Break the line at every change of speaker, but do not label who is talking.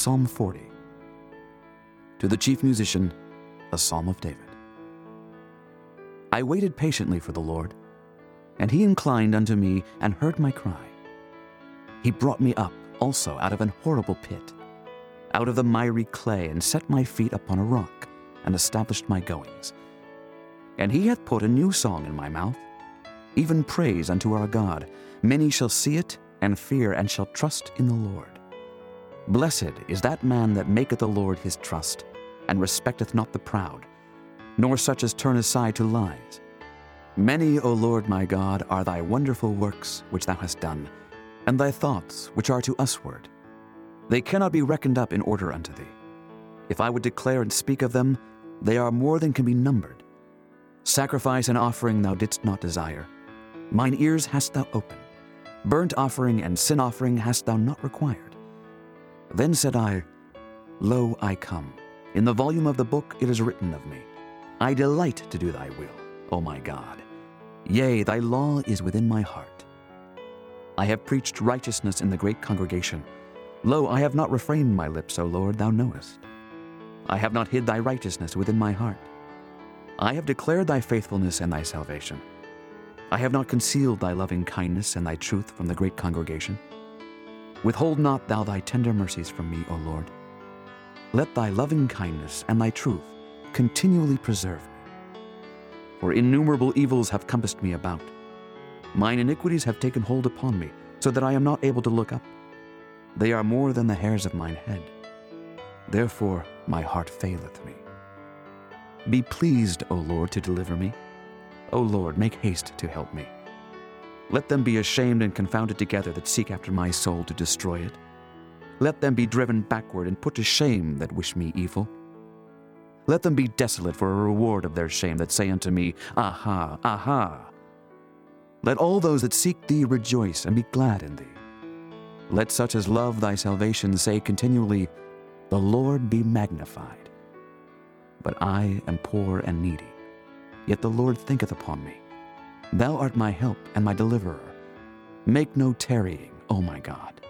Psalm 40. To the chief musician, a psalm of David. I waited patiently for the Lord, and he inclined unto me and heard my cry. He brought me up also out of an horrible pit, out of the miry clay, and set my feet upon a rock, and established my goings. And he hath put a new song in my mouth, even praise unto our God. Many shall see it, and fear, and shall trust in the Lord. Blessed is that man that maketh the Lord his trust, and respecteth not the proud, nor such as turn aside to lies. Many, O Lord my God, are thy wonderful works which thou hast done, and thy thoughts which are to usward. They cannot be reckoned up in order unto thee. If I would declare and speak of them, they are more than can be numbered. Sacrifice and offering thou didst not desire. Mine ears hast thou opened. Burnt offering and sin offering hast thou not required. Then said I, Lo, I come. In the volume of the book it is written of me. I delight to do thy will, O my God. Yea, thy law is within my heart. I have preached righteousness in the great congregation. Lo, I have not refrained my lips, O Lord, thou knowest. I have not hid thy righteousness within my heart. I have declared thy faithfulness and thy salvation. I have not concealed thy loving kindness and thy truth from the great congregation. Withhold not thou thy tender mercies from me, O Lord. Let thy loving kindness and thy truth continually preserve me. For innumerable evils have compassed me about. Mine iniquities have taken hold upon me, so that I am not able to look up. They are more than the hairs of mine head. Therefore my heart faileth me. Be pleased, O Lord, to deliver me. O Lord, make haste to help me. Let them be ashamed and confounded together that seek after my soul to destroy it. Let them be driven backward and put to shame that wish me evil. Let them be desolate for a reward of their shame that say unto me, Aha, aha. Let all those that seek thee rejoice and be glad in thee. Let such as love thy salvation say continually, The Lord be magnified. But I am poor and needy, yet the Lord thinketh upon me. Thou art my help and my deliverer. Make no tarrying, O my God.